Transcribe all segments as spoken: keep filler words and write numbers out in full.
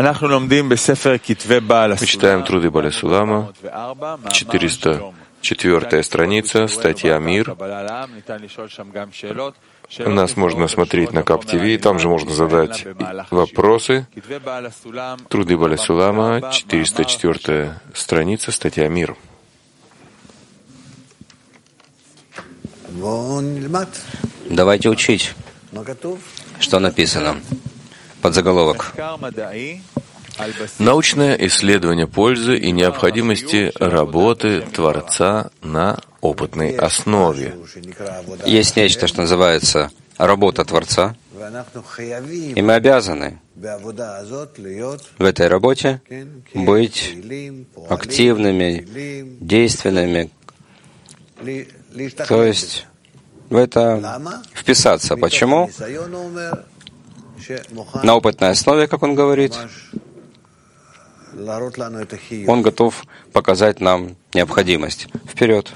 Мы читаем труды Бааля Сулама, четыреста четвёртая страница, статья «Мир». Нас можно смотреть на Кап ТВ, там же можно задать вопросы. Труды Бааля Сулама, четыреста четвёртая страница, статья «Мир». Давайте учить, что написано. Подзаголовок. Научное исследование пользы и необходимости работы Творца на опытной основе. Есть нечто, что называется работа Творца, и мы обязаны в этой работе быть активными, действенными, то есть в это вписаться. Почему? На опытной основе, как он говорит, он готов показать нам необходимость. Вперед.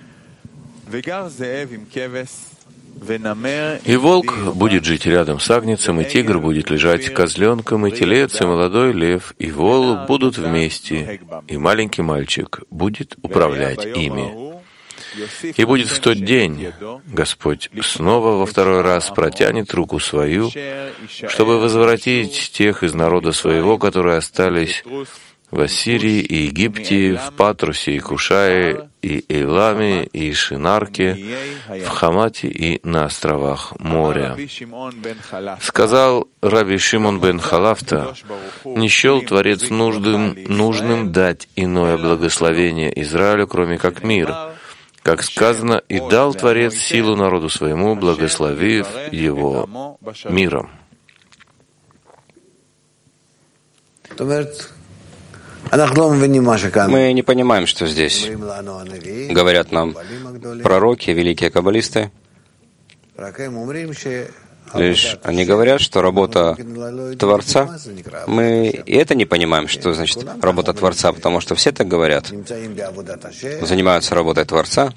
И волк будет жить рядом с агнцем, и тигр будет лежать с козленком, и телец, и молодой лев, и вол будут вместе, и маленький мальчик будет управлять ими. И будет в тот день, Господь снова во второй раз протянет руку свою, чтобы возвратить тех из народа своего, которые остались в Ассирии и Египте, в Патрусе и Кушае, и Эйламе, и Шинарке, в Хамате и на островах моря. Сказал Раби Шимон бен Халафта: «Не счел Творец нужным, нужным дать иное благословение Израилю, кроме как мир». Как сказано, «И дал Творец силу народу своему, благословив его миром». Мы не понимаем, что здесь говорят нам пророки, великие каббалисты. Лишь они говорят, что работа Творца, мы и это не понимаем, что значит работа Творца, потому что все так говорят, занимаются работой Творца.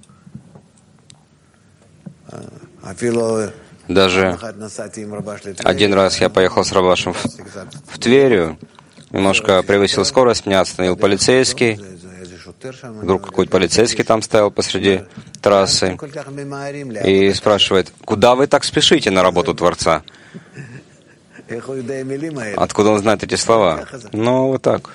Даже один раз я поехал с Рабашем в, в Тверью, немножко превысил скорость, меня остановил полицейский. Вдруг какой-то полицейский там стоял посреди трассы и спрашивает: «Куда вы так спешите на работу Творца?» Откуда он знает эти слова? Ну, вот так.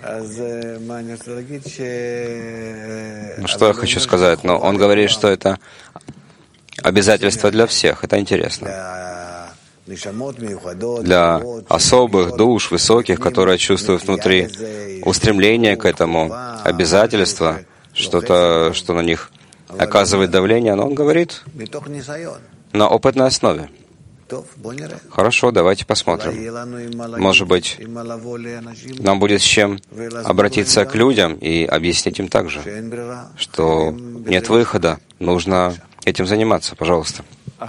Ну, что я хочу сказать? Но он говорит, что это обязательство для всех. Это интересно. Для особых душ, высоких, которые чувствуют внутри устремление к этому, обязательство, что-то, что на них оказывает давление, но он говорит на опытной основе. Хорошо, давайте посмотрим. Может быть, нам будет с чем обратиться к людям и объяснить им также, что нет выхода, нужно этим заниматься. Пожалуйста.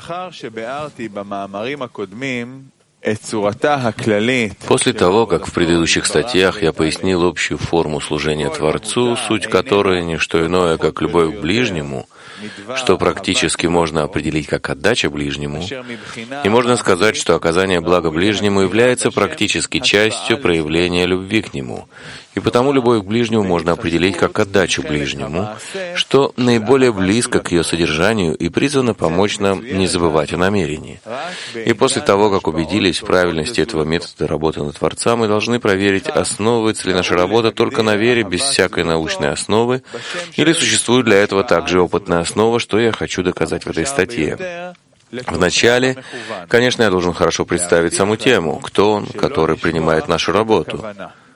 После того, как в предыдущих статьях я пояснил общую форму служения Творцу, суть которой не что иное, как любовь к ближнему, что практически можно определить как отдача ближнему, и можно сказать, что оказание блага ближнему является практически частью проявления любви к нему, и потому любовь к ближнему можно определить как отдачу ближнему, что наиболее близко к ее содержанию и призвано помочь нам не забывать о намерении. И после того, как убедились в правильности этого метода работы над Творцом, мы должны проверить, основывается ли наша работа только на вере без всякой научной основы, или существует для этого также опытная основа, что я хочу доказать в этой статье. Вначале, конечно, я должен хорошо представить саму тему, кто он, который принимает нашу работу.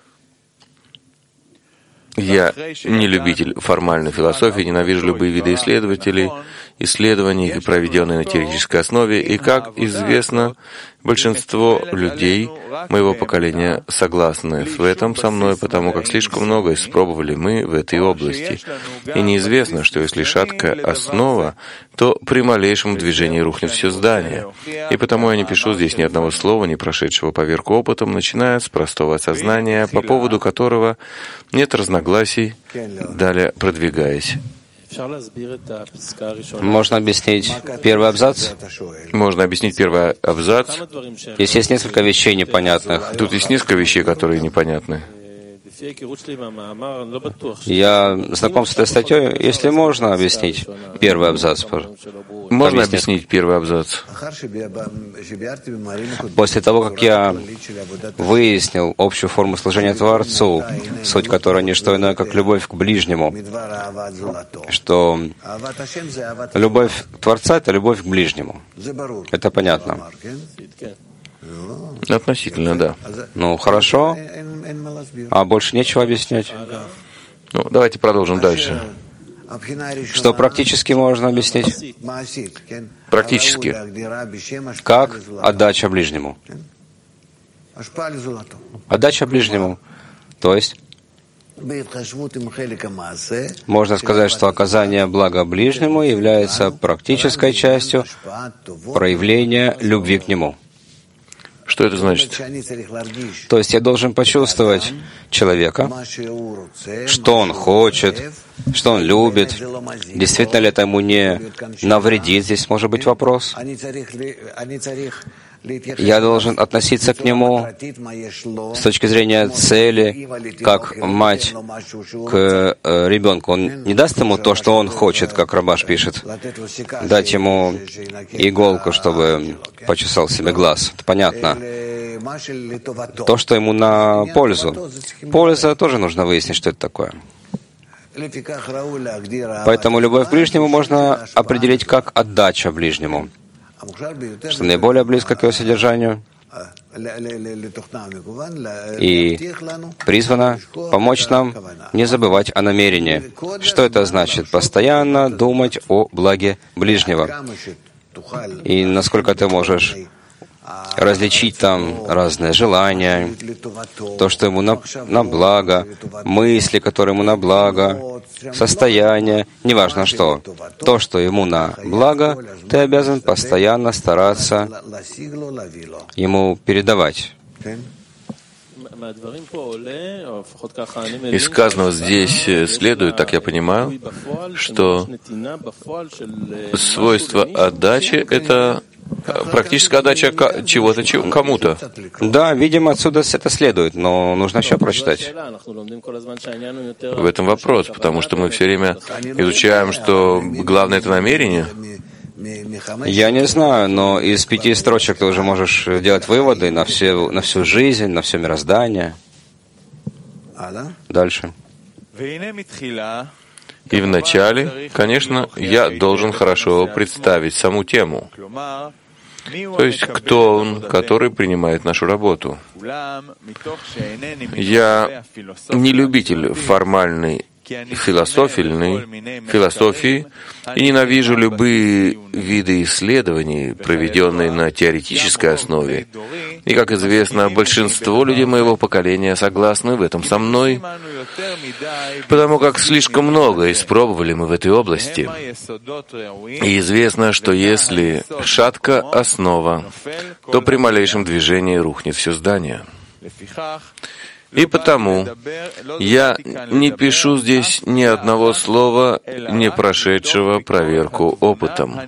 Я не любитель формальной философии, ненавижу любые виды исследователей, исследований, проведенные на теоретической основе, и, как известно, большинство людей моего поколения согласны в этом со мной, потому как слишком много испробовали мы в этой области. И неизвестно, что если шаткая основа, то при малейшем движении рухнет все здание. И потому я не пишу здесь ни одного слова, не прошедшего поверку опытом, начиная с простого осознания, по поводу которого нет разногласий, далее продвигаясь Можно объяснить первый абзац? Можно объяснить первый абзац. Здесь есть несколько вещей непонятных. Тут есть несколько вещей, которые непонятны. Я знаком с этой статьей. Если можно объяснить первый абзац. Можно объяснить первый абзац? После того, как я выяснил общую форму служения Творцу, суть которой не что иное, как любовь к ближнему, что любовь Творца — это любовь к ближнему. Это понятно. Относительно, да. Ну, хорошо. А больше нечего объяснять. Ну, давайте продолжим дальше. Что практически можно объяснить? Практически. Как отдача ближнему. Отдача ближнему. То есть, можно сказать, что оказание блага ближнему является практической частью проявления любви к нему. Что это значит? То есть я должен почувствовать человека, что он хочет, что он любит. Действительно ли это ему не навредит? Здесь может быть вопрос. Я должен относиться к нему с точки зрения цели, как мать к ребенку. Он не даст ему то, что он хочет, как Рабаш пишет, дать ему иголку, чтобы почесал себе глаз. Это понятно. То, что ему на пользу. Польза тоже нужно выяснить, что это такое. Поэтому любовь к ближнему можно определить как отдача ближнему, что наиболее близко к его содержанию и призвано помочь нам не забывать о намерении. Что это значит? Постоянно думать о благе ближнего. И насколько ты можешь различить там разные желания, то, что ему на, на благо, мысли, которые ему на благо, состояние, неважно что. То, что ему на благо, ты обязан постоянно стараться ему передавать. Из сказанного здесь следует, так я понимаю, что свойство отдачи — это практическая отдача чего-то кому-то. Да, видимо, отсюда это следует, но нужно еще прочитать. В этом вопрос, потому что мы все время изучаем, что главное — это намерение. Я не знаю, но из пяти строчек ты уже можешь делать выводы на, все, на всю жизнь, на все мироздание. Дальше. И вначале, конечно, я должен хорошо представить саму тему. То есть, кто он, который принимает нашу работу. Я не любитель формальной философильной философии и ненавижу любые виды исследований, проведенные на теоретической основе. И, как известно, большинство людей моего поколения согласны в этом со мной, потому как слишком много испробовали мы в этой области. И известно, что если шатка основа, то при малейшем движении рухнет все здание. И потому я не пишу здесь ни одного слова, не прошедшего проверку опытом.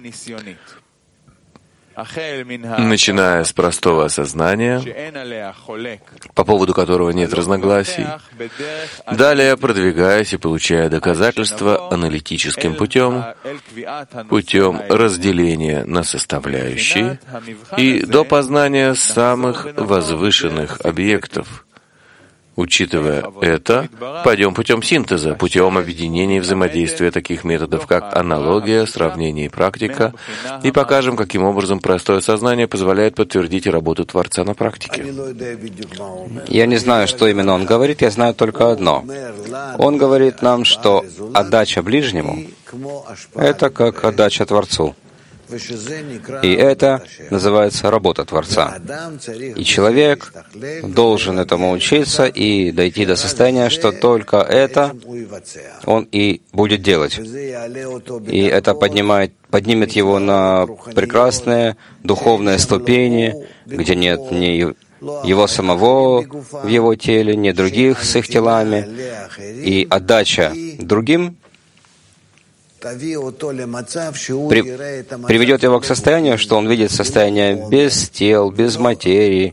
Начиная с простого осознания, по поводу которого нет разногласий, далее продвигаясь и получая доказательства аналитическим путем, путем разделения на составляющие и до познания самых возвышенных объектов. Учитывая это, пойдем путем синтеза, путем объединения и взаимодействия таких методов, как аналогия, сравнение и практика, и покажем, каким образом простое сознание позволяет подтвердить работу Творца на практике. Я не знаю, что именно он говорит, я знаю только одно. Он говорит нам, что отдача ближнему — это как отдача Творцу. И это называется работа Творца. И человек должен этому учиться и дойти до состояния, что только это он и будет делать. И это поднимает, поднимет его на прекрасные духовные ступени, где нет ни его самого в его теле, ни других с их телами. И отдача другим при, приведет его к состоянию, что он видит состояние без тел, без материи.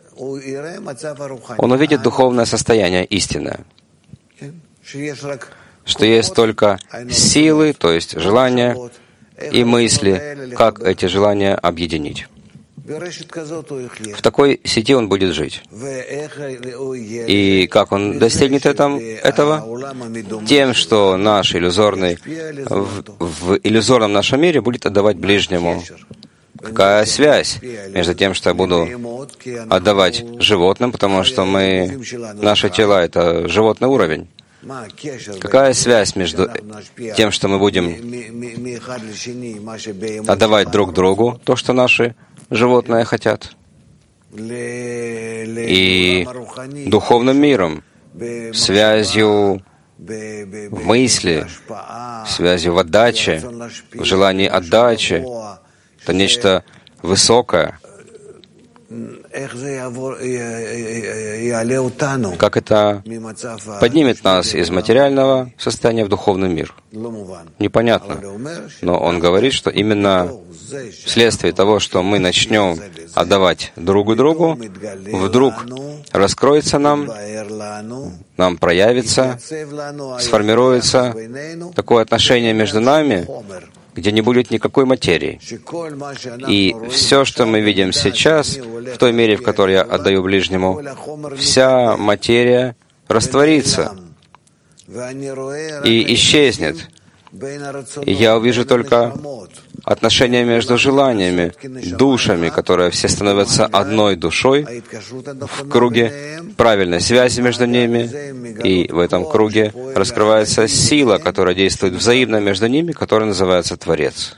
Он увидит духовное состояние истинное, что есть только силы, то есть желания и мысли, как эти желания объединить. В такой сети он будет жить. И как он достигнет этого? Тем, что наш иллюзорный, в, в иллюзорном нашем мире будет отдавать ближнему. Какая связь между тем, что я буду отдавать животным, потому что мы, наши тела — это животный уровень? Какая связь между тем, что мы будем отдавать друг другу то, что наши животные хотят, и духовным миром, связью в мысли, связью в отдаче, в желании отдачи? Это нечто высокое. Как это поднимет нас из материального состояния в духовный мир? Непонятно. Но он говорит, что именно вследствие того, что мы начнем отдавать друг другу, вдруг раскроется нам, нам проявится, сформируется такое отношение между нами, где не будет никакой материи. И все, что мы видим сейчас, в той мере, в которой я отдаю ближнему, вся материя растворится и исчезнет. И я увижу только отношения между желаниями, душами, которые все становятся одной душой, в круге правильной связи между ними, и в этом круге раскрывается сила, которая действует взаимно между ними, которая называется Творец.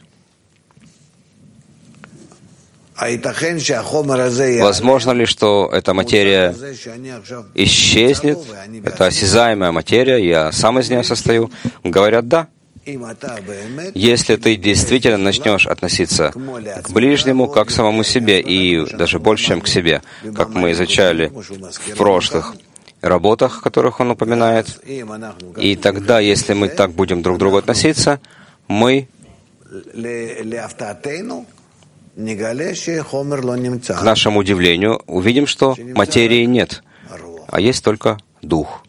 Возможно ли, что эта материя исчезнет, это осязаемая материя, я сам из нее состою? Говорят, да. Если ты действительно начнешь относиться к ближнему как к самому себе, и даже больше, чем к себе, как мы изучали в прошлых работах, в которых он упоминает, и тогда, если мы так будем друг к другу относиться, мы, к нашему удивлению, увидим, что материи нет, а есть только дух.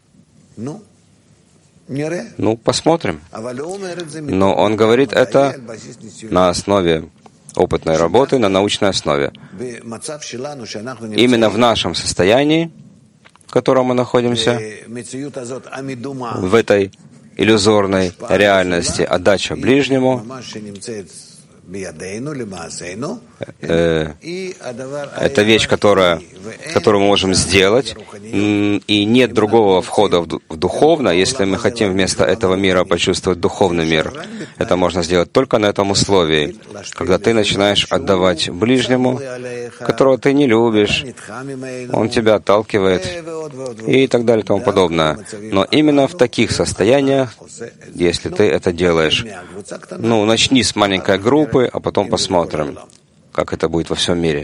Ну, посмотрим. Но он говорит это на основе опытной работы, на научной основе. Именно в нашем состоянии, в котором мы находимся, в этой иллюзорной реальности отдача ближнему, это вещь, которая, которую мы можем сделать, и нет другого входа в духовное, если мы хотим вместо этого мира почувствовать духовный мир. Это можно сделать только на этом условии, когда ты начинаешь отдавать ближнему, которого ты не любишь, он тебя отталкивает и так далее и тому подобное. Но именно в таких состояниях, если ты это делаешь, ну, начни с маленькой группы, а потом посмотрим, как это будет во всем мире.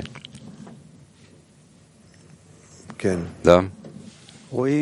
Да. Руи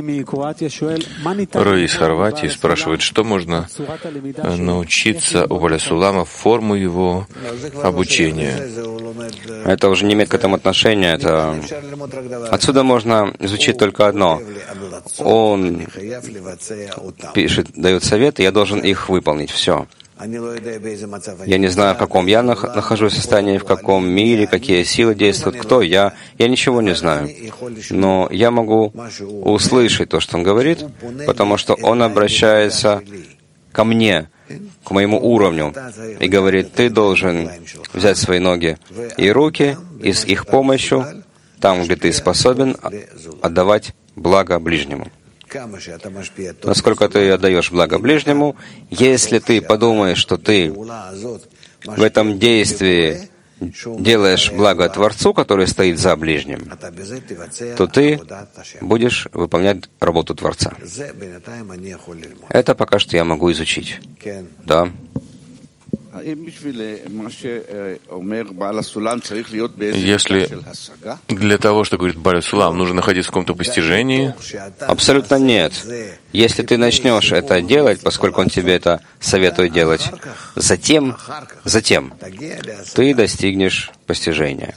из Хорватии спрашивает, что можно научиться у Баля-Сулама, форму его обучения. Это уже не имеет к этому отношения. Это... Отсюда можно изучить только одно. Он пишет, дает советы, я должен их выполнить. Все. Я не знаю, в каком я нахожусь состоянии, в каком мире, какие силы действуют, кто я. Я ничего не знаю. Но я могу услышать то, что он говорит, потому что он обращается ко мне, к моему уровню, и говорит, ты должен взять свои ноги и руки, и с их помощью, там, где ты способен, отдавать благо ближнему. Насколько ты отдаешь благо ближнему, если ты подумаешь, что ты в этом действии делаешь благо Творцу, который стоит за ближним, то ты будешь выполнять работу Творца. Это пока что я могу изучить. Да. Если для того, что говорит Бааль Сулам, нужно находиться в каком-то постижении? Абсолютно нет. Если ты начнешь это делать, поскольку он тебе это советует делать, затем, затем ты достигнешь постижения.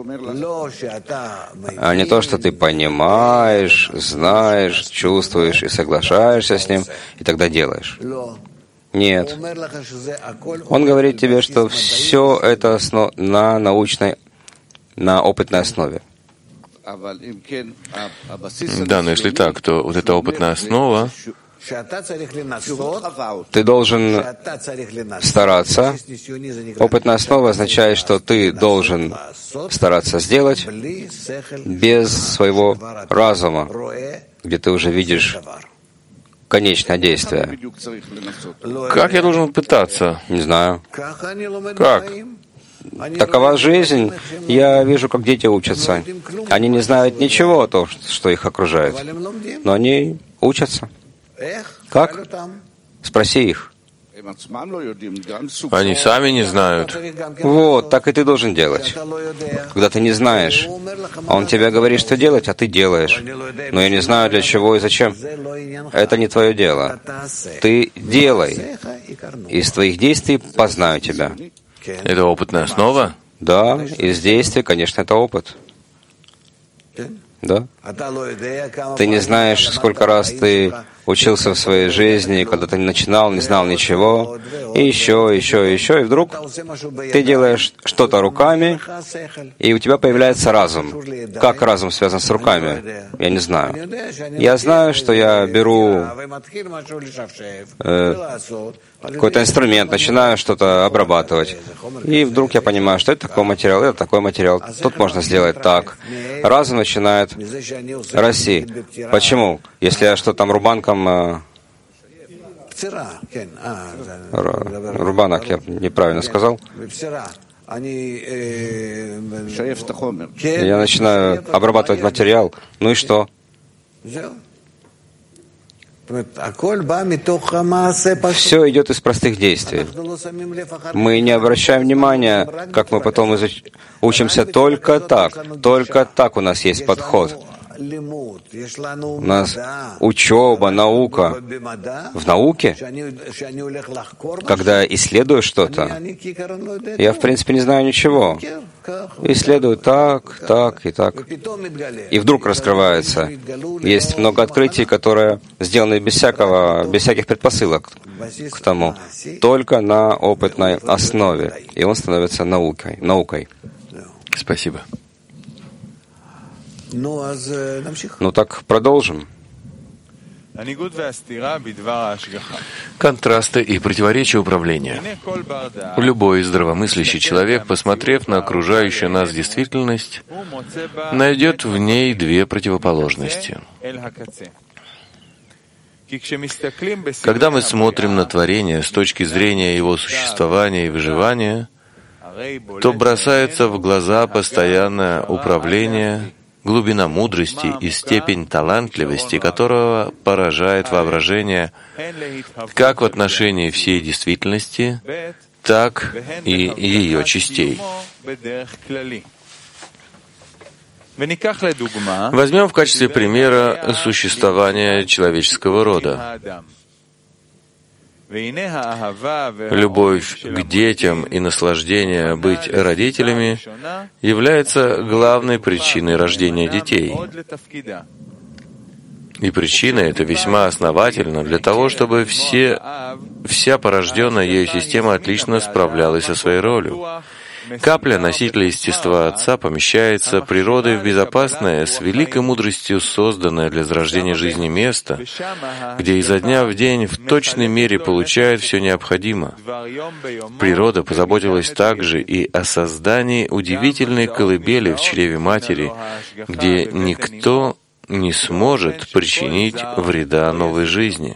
А не то, что ты понимаешь, знаешь, чувствуешь и соглашаешься с ним, и тогда делаешь. Нет. Он говорит тебе, что все это основ... на научной, на опытной основе. Да, но если так, то вот эта опытная основа, ты должен стараться. Опытная основа означает, что ты должен стараться сделать без своего разума, где ты уже видишь конечное действие. Как я должен пытаться? Не знаю. Как? Такова жизнь. Я вижу, как дети учатся. Они не знают ничего о том, что их окружает. Но они учатся. Как? Спроси их. Они сами не знают. Вот, так и ты должен делать. Когда ты не знаешь, он тебе говорит, что делать, а ты делаешь. Но я не знаю, для чего и зачем. Это не твое дело. Ты делай. Из твоих действий познаю тебя. Это опытная основа? Да, из действий, конечно, это опыт. Да? Ты не знаешь, сколько раз ты учился в своей жизни, когда ты начинал, не знал ничего, и еще, еще, еще, и вдруг ты делаешь что-то руками, и у тебя появляется разум. Как разум связан с руками? Я не знаю. Я знаю, что я беру э, какой-то инструмент, начинаю что-то обрабатывать, и вдруг я понимаю, что это такой материал, это такой материал, тут можно сделать так. Разум начинает расти. Почему? Если я что там рубанком... Э, рубанок, я неправильно сказал. Я начинаю обрабатывать материал. Ну и что? Все идет из простых действий. Мы не обращаем внимания, как мы потом изуч... учимся только так. Только так у нас есть подход. У нас учеба, наука. В науке, когда исследую что-то, я, в принципе, не знаю ничего. Исследую так, так и так. И вдруг раскрывается. Есть много открытий, которые сделаны без всякого, без всяких предпосылок к тому. Только на опытной основе. И он становится наукой. наукой. Спасибо. Ну так продолжим. Контрасты и противоречия управления. Любой здравомыслящий человек, посмотрев на окружающую нас действительность, найдет в ней две противоположности. Когда мы смотрим на творение с точки зрения его существования и выживания, то бросается в глаза постоянное управление, глубина мудрости и степень талантливости, которого поражает воображение как в отношении всей действительности, так и ее частей. Возьмем в качестве примера существование человеческого рода. Любовь к детям и наслаждение быть родителями является главной причиной рождения детей. И причина эта весьма основательна для того, чтобы все, вся порожденная ею система отлично справлялась со своей ролью. Капля носителя естества Отца помещается природой в безопасное, с великой мудростью созданное для зарождения жизни место, где изо дня в день в точной мере получает все необходимое. Природа позаботилась также и о создании удивительной колыбели в чреве матери, где никто не сможет причинить вреда новой жизни,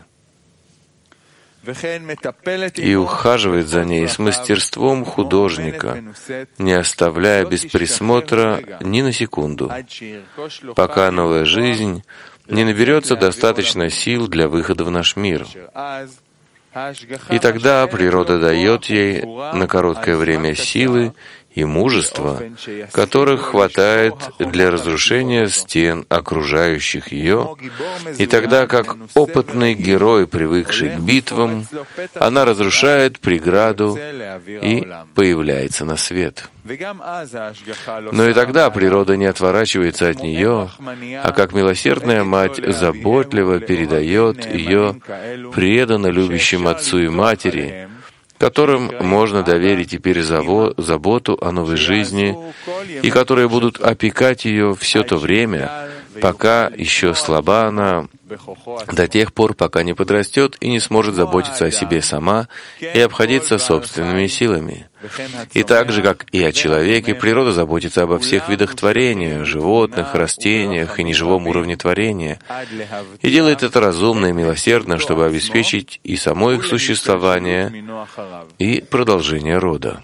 и ухаживает за ней с мастерством художника, не оставляя без присмотра ни на секунду, пока новая жизнь не наберется достаточно сил для выхода в наш мир. И тогда природа дает ей на короткое время силы и мужество, которых хватает для разрушения стен, окружающих ее, и тогда, как опытный герой, привыкший к битвам, она разрушает преграду и появляется на свет. Но и тогда природа не отворачивается от нее, а как милосердная мать заботливо передает ее преданно любящим отцу и матери, которым можно доверить теперь заботу о новой жизни и которые будут опекать ее все то время, пока еще слаба она, до тех пор, пока не подрастет и не сможет заботиться о себе сама и обходиться собственными силами. И так же, как и о человеке, природа заботится обо всех видах творения, животных, растениях и неживом уровне творения, и делает это разумно и милосердно, чтобы обеспечить и само их существование, и продолжение рода.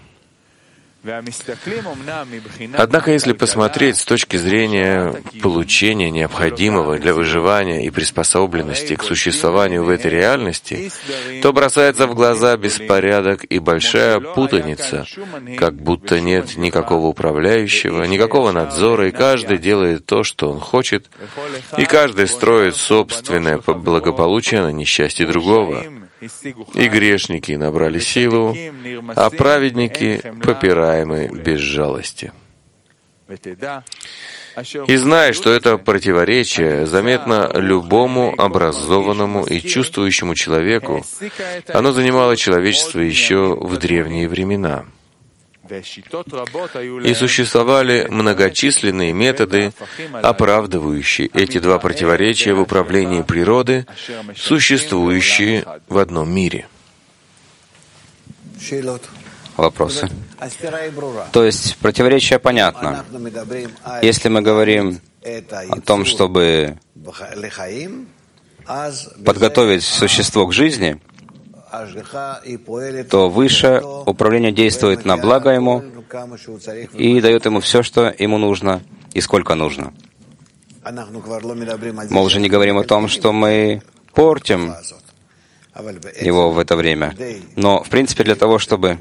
Однако, если посмотреть с точки зрения получения необходимого для выживания и приспособленности к существованию в этой реальности, то бросается в глаза беспорядок и большая путаница, как будто нет никакого управляющего, никакого надзора, и каждый делает то, что он хочет, и каждый строит собственное благополучие на несчастье другого. И грешники набрали силу, а праведники попираемы без жалости. И знай, что это противоречие заметно любому образованному и чувствующему человеку. Оно занимало человечество еще в древние времена. И существовали многочисленные методы, оправдывающие эти два противоречия в управлении природы, существующие в одном мире. Вопросы? То есть противоречие понятно. Если мы говорим о том, чтобы подготовить существо к жизни, то высшее управление действует на благо ему и дает ему все, что ему нужно и сколько нужно. Мы уже не говорим о том, что мы портим его в это время. Но, в принципе, для того, чтобы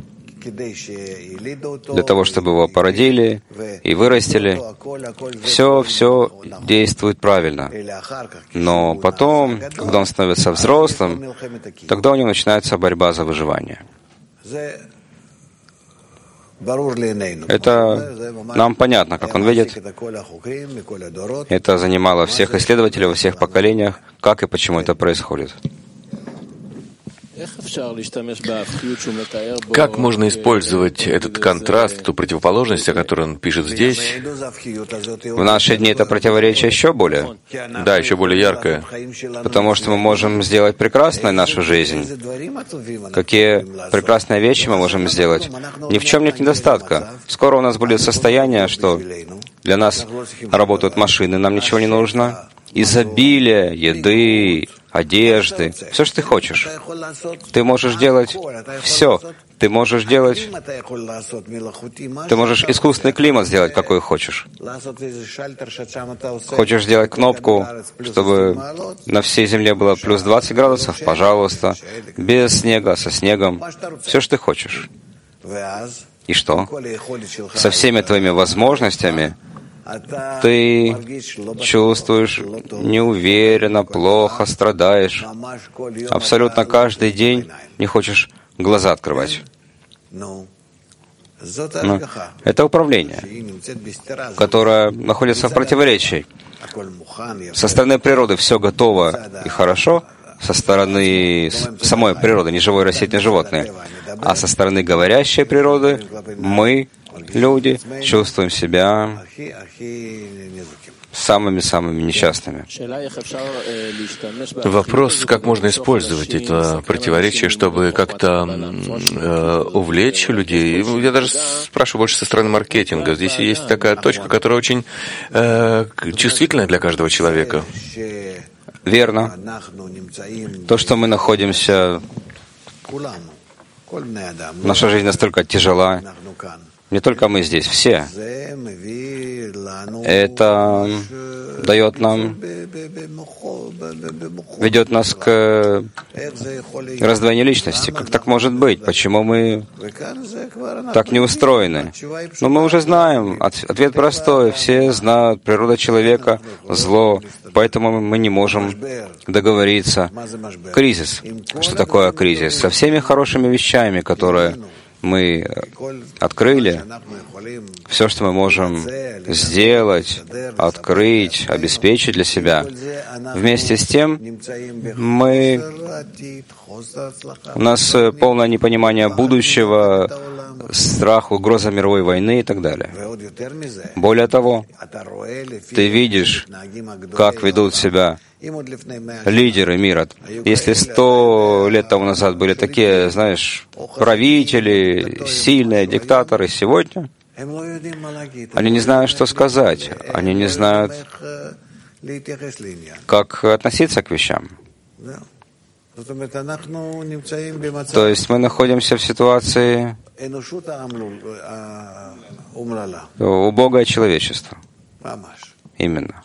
для того, чтобы его породили и вырастили, все, все действует правильно. Но потом, когда он становится взрослым, тогда у него начинается борьба за выживание. Это нам понятно, как он видит. Это занимало всех исследователей во всех поколениях, как и почему это происходит. Как можно использовать этот контраст, эту противоположность, о которой он пишет здесь? В наши дни это противоречие еще более. Да, еще более яркое. Потому что мы можем сделать прекрасной нашу жизнь. Какие прекрасные вещи мы можем сделать. Ни в чем нет недостатка. Скоро у нас будет состояние, что для нас работают машины, нам ничего не нужно. Изобилие еды, одежды, все, что ты хочешь. Ты можешь делать все. Ты можешь делать... Ты можешь искусственный климат сделать, какой хочешь. Хочешь сделать кнопку, чтобы на всей Земле было плюс двадцать градусов? Пожалуйста. Без снега, со снегом. Все, что ты хочешь. И что? Со всеми твоими возможностями ты чувствуешь неуверенно, плохо, страдаешь. Абсолютно каждый день не хочешь глаза открывать. Но это управление, которое находится в противоречии. Со стороны природы все готово и хорошо, со стороны самой природы, ни живое растение, ни животное. А со стороны говорящей природы мы, люди, чувствуем себя самыми-самыми несчастными. Вопрос, как можно использовать это противоречие, чтобы как-то э, увлечь людей. Я даже спрашиваю больше со стороны маркетинга. Здесь есть такая точка, которая очень э, чувствительная для каждого человека. Верно. То, что мы находимся... Наша жизнь настолько тяжела. Не только мы здесь, все. Это дает нам, ведет нас к раздвоению личности. Как так может быть? Почему мы так не устроены? Но мы уже знаем, ответ простой. Все знают, природа человека — зло, поэтому мы не можем договориться. Кризис. Что такое кризис? Со всеми хорошими вещами, которые мы открыли, все, что мы можем сделать, открыть, обеспечить для себя. Вместе с тем, мы, у нас полное непонимание будущего, страх, угроза мировой войны и так далее. Более того, ты видишь, как ведут себя лидеры мира. Если сто лет тому назад были такие, знаешь, правители, сильные диктаторы, сегодня они не знают, что сказать. Они не знают, как относиться к вещам. То есть мы находимся в ситуации убогое человечество. Именно.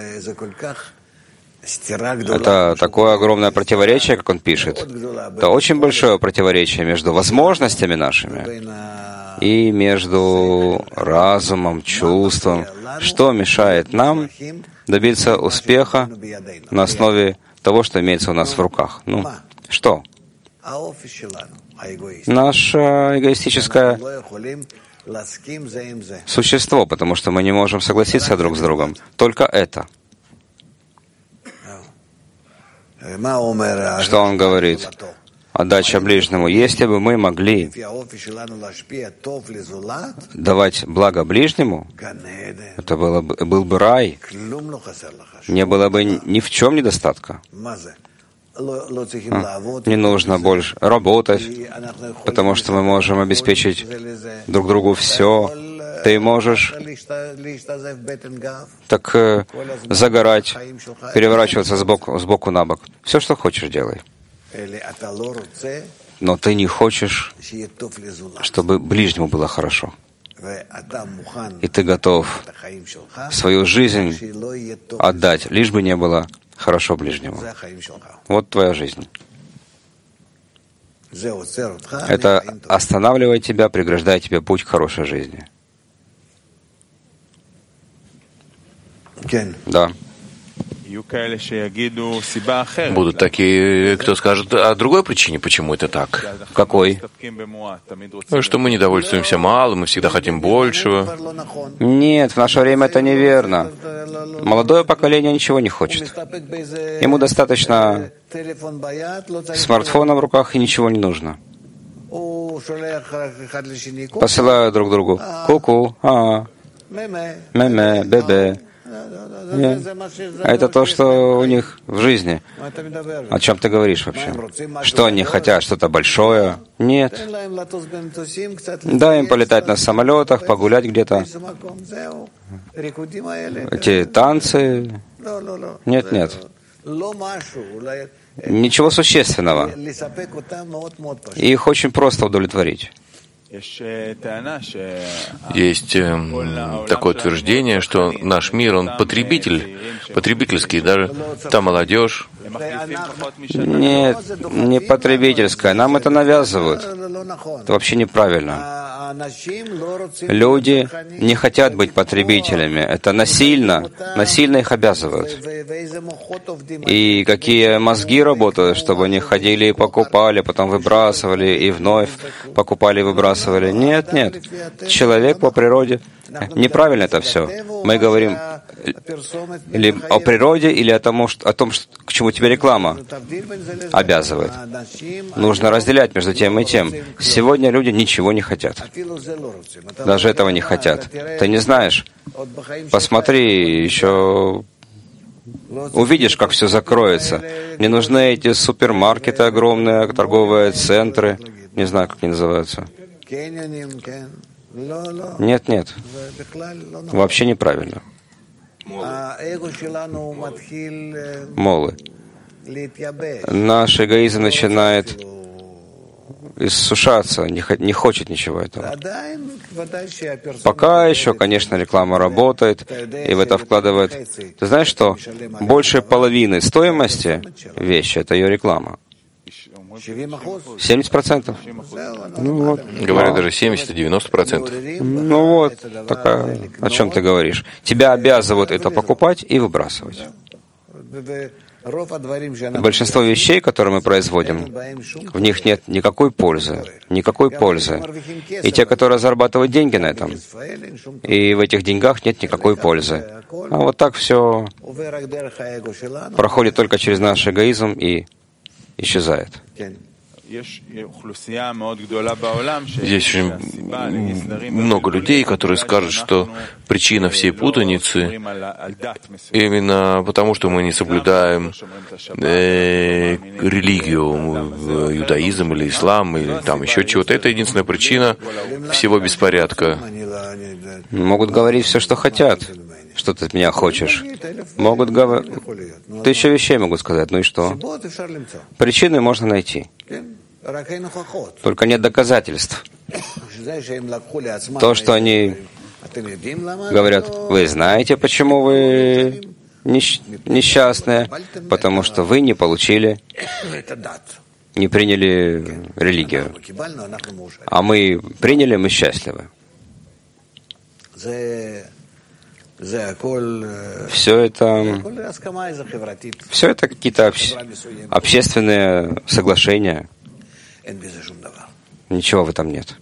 Это такое огромное противоречие, как он пишет. Это очень большое противоречие между возможностями нашими и между разумом, чувством. Что мешает нам добиться успеха на основе того, что имеется у нас в руках? Ну, что? Наше эгоистическое существо, потому что мы не можем согласиться друг с другом. Только это. Что он говорит? Отдача ближнему. Если бы мы могли давать благо ближнему, это было бы, был бы рай. Не было бы ни в чем недостатка. Не нужно больше работать, потому что мы можем обеспечить друг другу все. Ты можешь так э, загорать, переворачиваться сбоку, сбоку на бок. Все, что хочешь, делай. Но ты не хочешь, чтобы ближнему было хорошо. И ты готов свою жизнь отдать, лишь бы не было хорошо ближнему. Вот твоя жизнь. Это останавливает тебя, преграждает тебе путь к хорошей жизни. Да. Будут такие, кто скажет о другой причине, почему это так. Какой? Что мы не довольствуемся малым, мы всегда хотим большего. Нет, в наше время это неверно. Молодое поколение ничего не хочет. Ему достаточно смартфона в руках, и ничего не нужно. Посылают друг другу ку-ку, а, мэ-мэ, бе-бе. Нет. А это то, что у них в жизни. О чем ты говоришь вообще? Что они хотят? Что-то большое? Нет. Дай им полетать на самолетах, погулять где-то. Эти танцы. Нет, нет. Ничего существенного. И их очень просто удовлетворить. Есть э, такое утверждение, что наш мир, он потребитель, потребительский, даже та молодежь. Нет, не потребительская. Нам это навязывают. Это вообще неправильно. Люди не хотят быть потребителями. Это насильно, насильно их обязывают. И какие мозги работают, чтобы они ходили и покупали, потом выбрасывали, и вновь покупали и выбрасывали. Нет, нет. Человек по природе. Неправильно это все. Мы говорим или о природе, или о том, о том, к чему тебя реклама обязывает. Нужно разделять между тем и тем. Сегодня люди ничего не хотят. Даже этого не хотят. Ты не знаешь? Посмотри, еще увидишь, как все закроется. Не нужны эти супермаркеты огромные, торговые центры. Не знаю, как они называются. Нет, нет. Вообще неправильно. Молы. Наш эгоизм начинает иссушаться, не, не хочет ничего этого. Пока еще, конечно, реклама работает, и в это вкладывает. Ты знаешь, что больше половины стоимости вещи — это ее реклама. семьдесят процентов. Ну, вот. Говорят, даже семьдесят-девяносто процентов. Ну вот, такая, о чем ты говоришь. Тебя обязывают это покупать и выбрасывать. Большинство вещей, которые мы производим, в них нет никакой пользы, никакой пользы. И те, которые зарабатывают деньги на этом, и в этих деньгах нет никакой пользы. А вот так все проходит только через наш эгоизм и исчезает. Есть очень много людей, которые скажут, что причина всей путаницы именно потому, что мы не соблюдаем э, религию, иудаизм или ислам, или там еще чего-то. Это единственная причина всего беспорядка. Могут говорить все, что хотят. Что ты от меня хочешь? Могут говорить... Тысячу вещей могут сказать. Ну и что? Причины можно найти. Только нет доказательств. То, что они говорят, вы знаете, почему вы несчастные? Потому что вы не получили, не приняли религию. А мы приняли, мы счастливы. Все это, все это какие-то обще, общественные соглашения. Ничего в этом нет.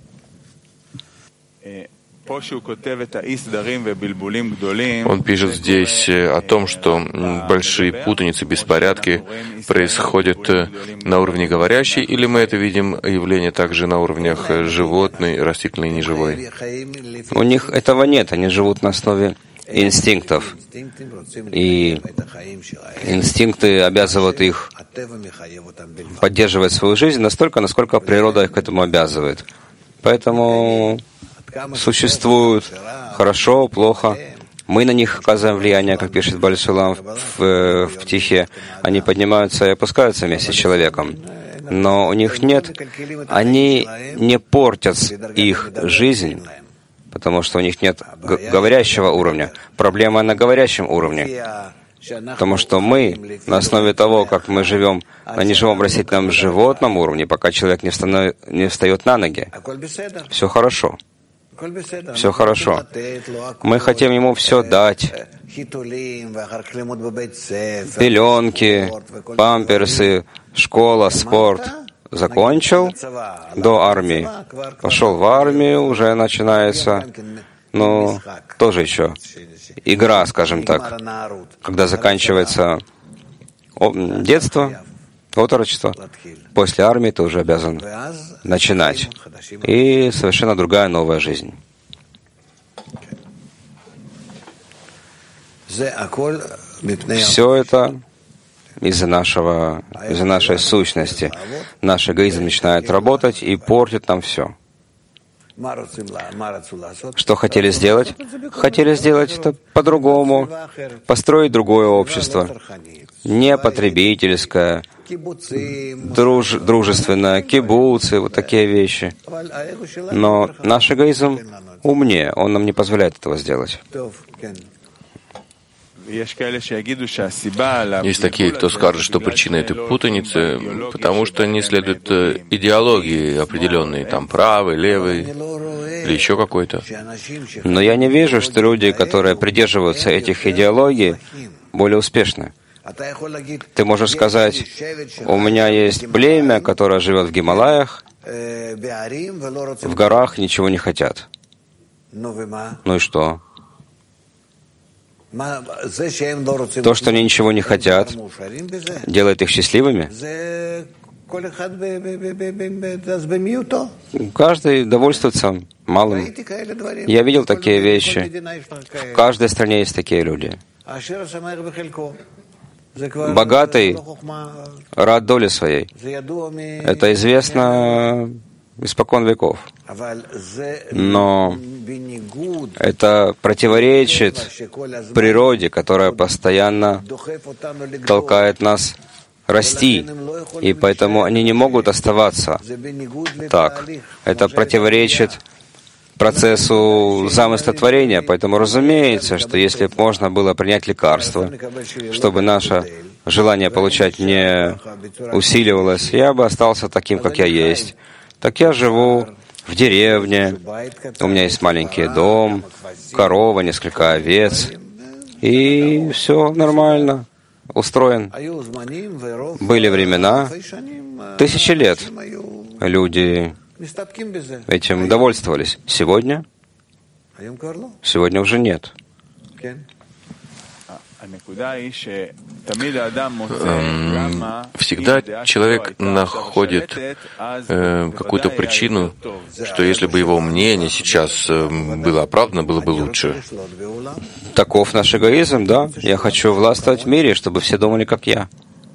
Он пишет здесь о том, что большие путаницы, беспорядки происходят на уровне говорящей, или мы это видим явление также на уровнях животной, растительной и неживой? У них этого нет, они живут на основе инстинктов. И инстинкты обязывают их поддерживать свою жизнь настолько, насколько природа их к этому обязывает. Поэтому существуют хорошо, плохо. Мы на них оказываем влияние, как пишет Бааль Сулам в, в Птихе. Они поднимаются и опускаются вместе с человеком. Но у них нет, они не портят их жизнь, потому что у них нет говорящего уровня. Проблема на говорящем уровне. Потому что мы, на основе того, как мы живем на неживом растительном животном уровне, пока человек не, встанов... не встает на ноги, все хорошо. Все хорошо. Мы хотим ему все дать. Пеленки, памперсы, школа, спорт. Закончил до армии. Пошел в армию, уже начинается, ну, тоже еще игра, скажем так. Когда заканчивается детство, отрочество, после армии ты уже обязан начинать. И совершенно другая новая жизнь. Все это из-за нашего, из-за нашей сущности. Наш эгоизм начинает работать и портит нам все. Что хотели сделать? Хотели сделать это по-другому, построить другое общество. Не потребительское, друж, дружественное, кибуцы, вот такие вещи. Но наш эгоизм умнее, он нам не позволяет этого сделать. Есть такие, кто скажет, что причина этой путаницы, потому что не следует идеологии определенной, там правой, левой или еще какой-то. Но я не вижу, что люди, которые придерживаются этих идеологий, более успешны. Ты можешь сказать, у меня есть племя, которое живет в Гималаях, в горах ничего не хотят. Ну и что? То, что они ничего не хотят, делает их счастливыми. Каждый довольствуется малым. Я видел такие вещи. В каждой стране есть такие люди. Богатый рад доле своей. Это известно испокон веков. Но это противоречит природе, которая постоянно толкает нас расти, и поэтому они не могут оставаться так. Это противоречит процессу замысла творения, поэтому разумеется, что если бы можно было принять лекарство, чтобы наше желание получать не усиливалось, я бы остался таким, как я есть. Так я живу в деревне, у меня есть маленький дом, корова, несколько овец, и все нормально, устроен. Были времена, тысячи лет, люди этим довольствовались. Сегодня? Сегодня уже нет. Всегда человек находит э, какую-то причину, что если бы его мнение сейчас э, было оправдано, было бы лучше. Таков наш эгоизм, да? Я хочу властвовать в мире, чтобы все думали, как я.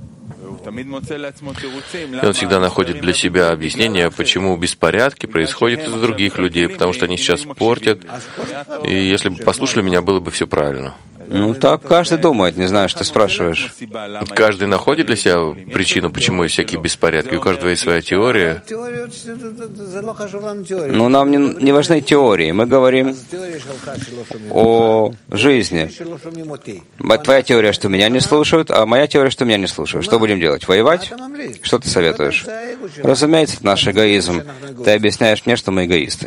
И он всегда находит для себя объяснение, почему беспорядки происходят из-за других людей, потому что они сейчас портят. И если бы послушали меня, было бы все правильно. Ну, так каждый думает, не знаю, что ты спрашиваешь. Каждый находит для себя причину, почему есть всякие беспорядки. У каждого есть своя теория. Но нам не, не важны теории. Мы говорим о жизни. Твоя теория, что меня не слушают, а моя теория, что меня не слушают. Что будем делать? Воевать? Что ты советуешь? Разумеется, это наш эгоизм. Ты объясняешь мне, что мы эгоисты.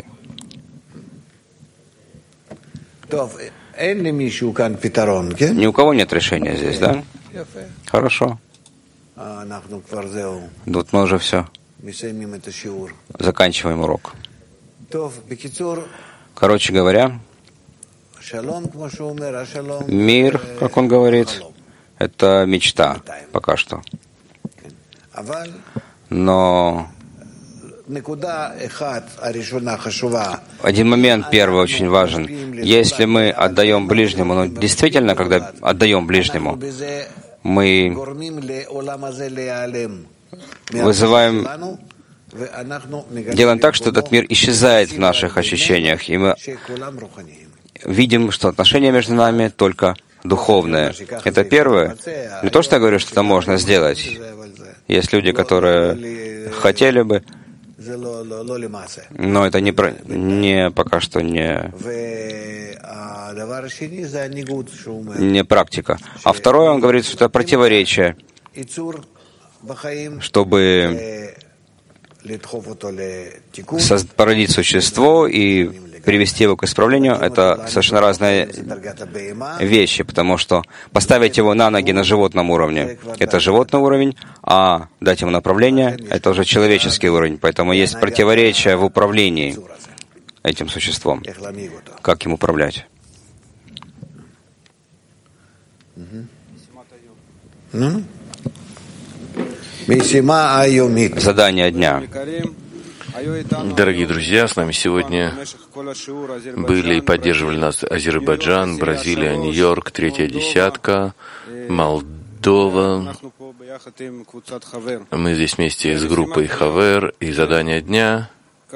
Ни у кого нет решения здесь, да? Хорошо. Вот мы уже все. Заканчиваем урок. Короче говоря, мир, как он говорит, это мечта пока что. Но один момент первый очень важен. Если мы отдаем ближнему, но действительно, когда отдаем ближнему, мы вызываем, делаем так, что этот мир исчезает в наших ощущениях, и мы видим, что отношения между нами только духовные. Это первое. Не то, что я говорю, что это можно сделать. Есть люди, которые хотели бы, но это не, про, не пока что не, не практика. А второе, он говорит, что это противоречие, чтобы породить существо и привести его к исправлению, это совершенно разные вещи, потому что поставить его на ноги на животном уровне — это животный уровень, а дать ему направление — это уже человеческий уровень. Поэтому есть противоречие в управлении этим существом. Как им управлять? Задание дня. Дорогие друзья, с нами сегодня были и поддерживали нас Азербайджан, Бразилия, Нью-Йорк, Третья Десятка, Молдова. Мы здесь вместе с группой Хавер, и задание дня.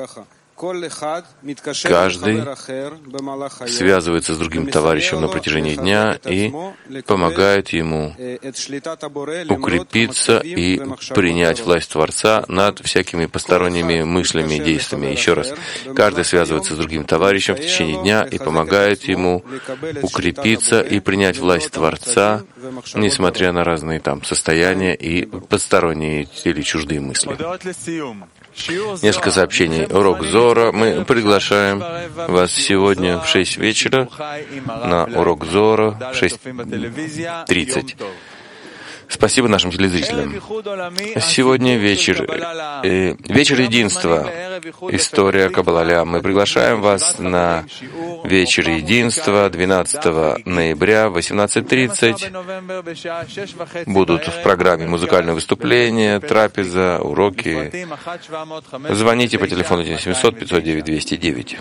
Каждый связывается с другим товарищем на протяжении дня и помогает ему укрепиться и принять власть Творца над всякими посторонними мыслями и действиями. Еще раз, каждый связывается с другим товарищем в течение дня и помогает ему укрепиться и принять власть Творца, несмотря на разные там состояния и посторонние или чуждые мысли. Несколько сообщений. Урок Зора. Мы приглашаем вас сегодня в шесть вечера на урок Зора в шесть тридцать. Спасибо нашим телезрителям. Сегодня вечер, э, вечер единства, история Каббала. Мы приглашаем вас на вечер единства двенадцатого ноября в восемнадцать тридцать. Будут в программе музыкальные выступления, трапеза, уроки. Звоните по телефону семьсот пятьсот девять двести девять.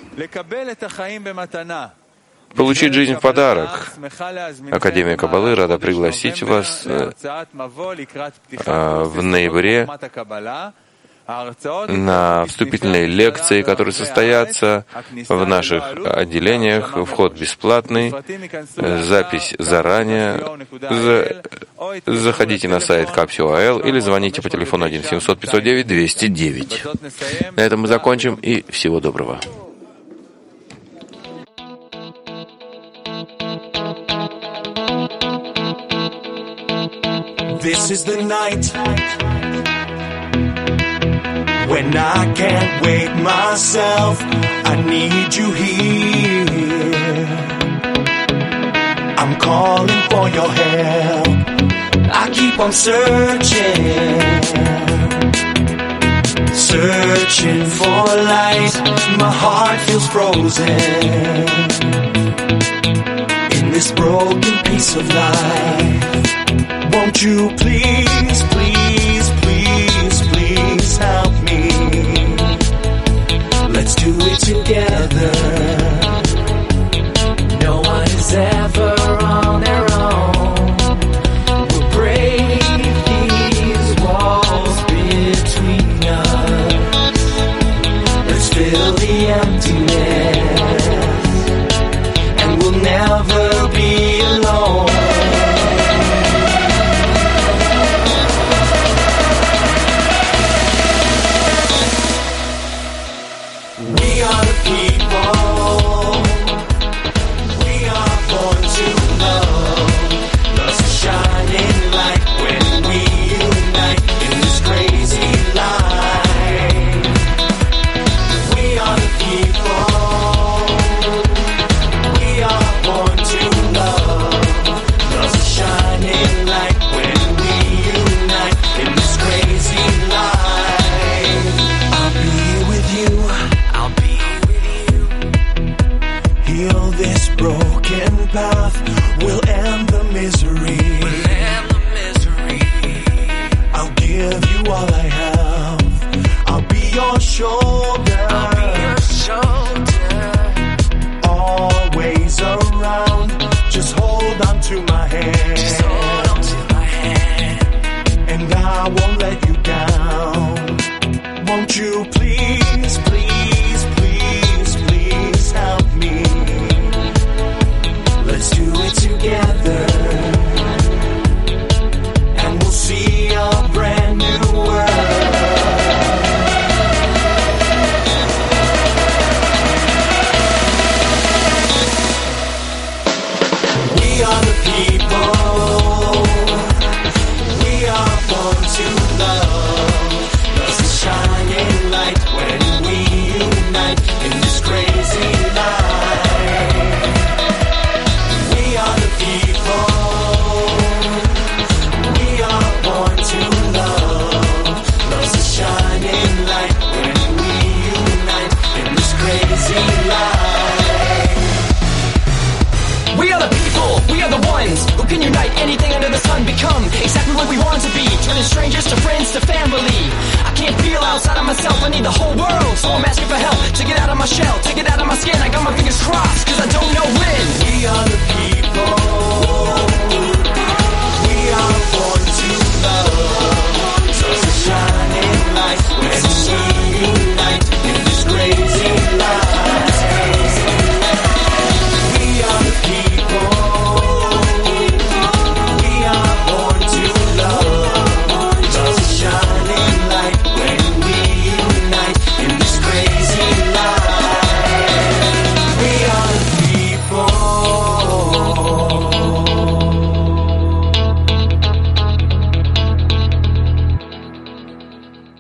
Получить жизнь в подарок. Академия Каббалы рада пригласить вас в ноябре на вступительные лекции, которые состоятся в наших отделениях. Вход бесплатный, запись заранее. Заходите на сайт Капсио.АЛ или звоните по телефону один семьсот пятьсот девять двести девять. На этом мы закончим, и всего доброго. This is the night when I can't wait myself. I need you here. I'm calling for your help. I keep on searching, searching for light. My heart feels frozen in this broken piece of life. Won't you please, please, please, please help me? Let's do it together. No one is ever on their own. We'll break these walls between us. Let's fill the emptiness, and we'll never be alone. I need the whole world, so I'm asking for help to get out of my shell, to get out of my skin. I got my fingers crossed, cause I don't know when. We are the people.